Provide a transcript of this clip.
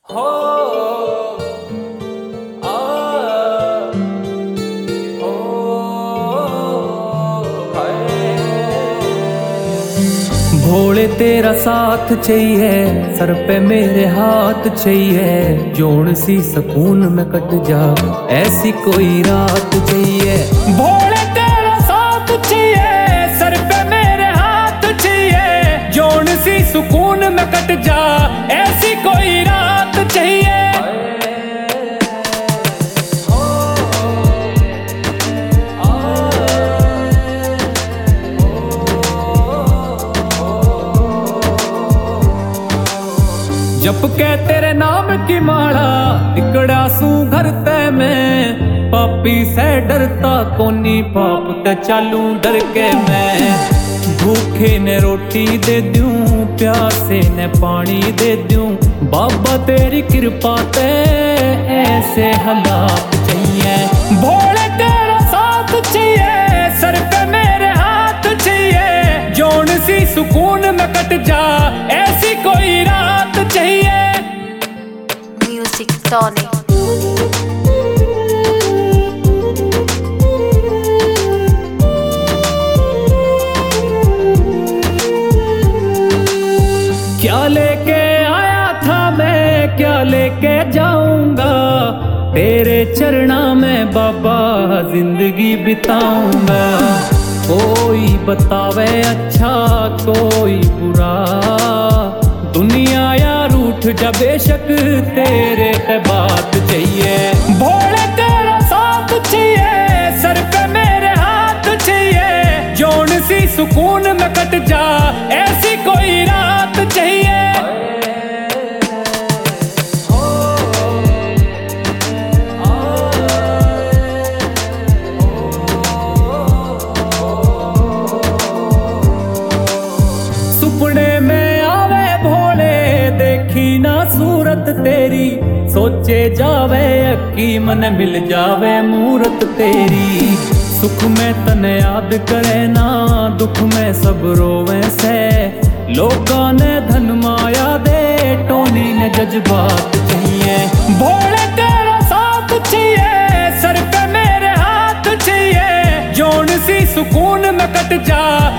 हो आ हो भोले तेरा साथ चाहिए, सर पे मेरे हाथ चाहिए, जोड़ सी सुकून में कट जा ऐसी कोई रात चाहिए। भोले तेरा साथ चाहिए, सर पे मेरे हाथ चाहिए, जोड़ सी सुकून में कट जा ऐसी कोई रात चाहिए। जप के तेरे नाम की माला इकड़ा सू घर ते मैं, पापी से डरता कोनी पाप ते चालू डर के मैं। भूखे ने रोटी दे दूं, प्यासे ने पानी दे दूं, बाबा तेरी कृपा ते ऐसे हालात चाहिए। भोले तेरा साथ चाहिए, सर पे मेरे हाथ चाहिए, जोड़ सी सुकून में कट जा ऐसी कोई रात चाहिए। Music Tony. क्या लेके आया था मैं, क्या लेके जाऊंगा, तेरे चरणा में बाबा जिंदगी बिताऊंगा। कोई बतावे अच्छा कोई बुरा, दुनिया यार उठ जा बेशक तेरे पे बात चाहिए। भोले तेरा साथ चाहिए, सर पे मेरे हाथ चाहिए, जोड़ सी सुकून में कट जा ऐसी कोई रात चाहिए। सुपने में आवे भोले देखी ना सूरत तेरी, सोचे जावे अक्की मन मिल जावे मूरत तेरी। सुख में तने याद करे ना, दुख में सब रोवे से, लोगों ने धन माया दे टोनी ने जज्बात चाहिए। भोले तेरा साथ चाहिए, सर पे मेरे हाथ चाहिए, जोड़ सी सुकून में कट जा